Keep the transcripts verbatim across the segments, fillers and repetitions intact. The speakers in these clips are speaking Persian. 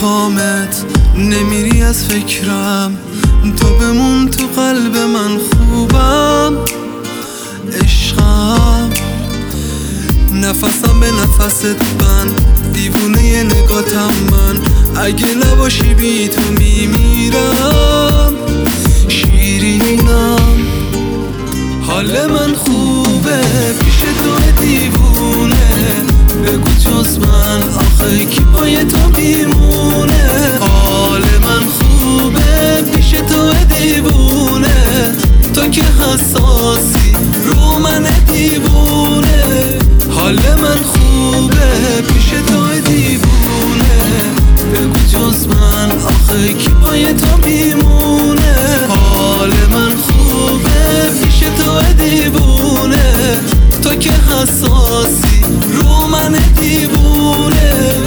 میخوامت، نمیری از فکرم، تو بمون تو قلب من خوبم عشقم. نفسم به نفست بند، دیوونه ی نگاتم من، اگه نباشی بی تو میمیرم. شیرینم حال من خوبه پیش تو دیوونه، بگو جز من آخه کی پای تو میمونه. حال من خوبه پیش تو دیوونه، تو که حساسی رو من دیوونه. حال من خوبه پیش تو دیوونه، بگو جز من آخه کی پای تو میمونه. حال من خوبه پیش تو دیوونه، تو که حساسی رو من دیوونه.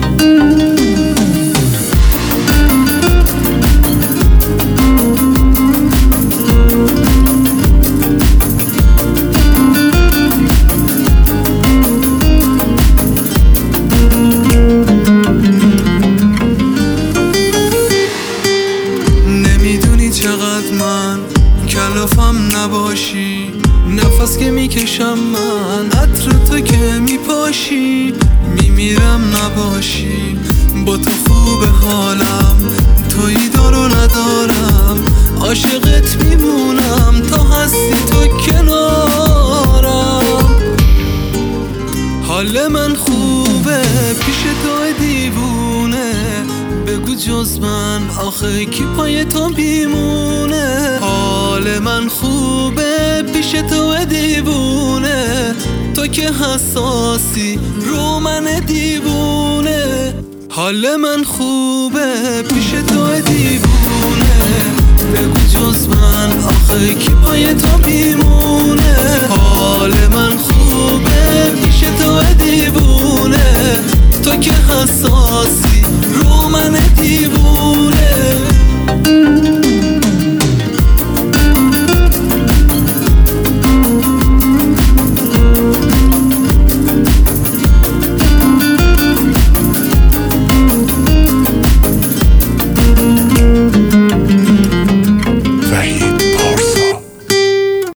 چقدر من کلافم نباشی، نفس که میکشم من عطر تو که میپاشی. میمیرم نباشی، با تو خوب حالم، تویی دارو ندارم، عاشقت میمونم تا هستی تو کنارم. حال من خوبه پیش تو دیوونه، بگو جز من آخه کی پای تو میمونه. حال من خوبه پیش تو دیوونه، تو که حساسی رو من دیوونه. حال من خوبه پیش تو دیوونه، بگو جز من آخه کی پای تو میمونه. حال من خوبه پیش تو دیوونه،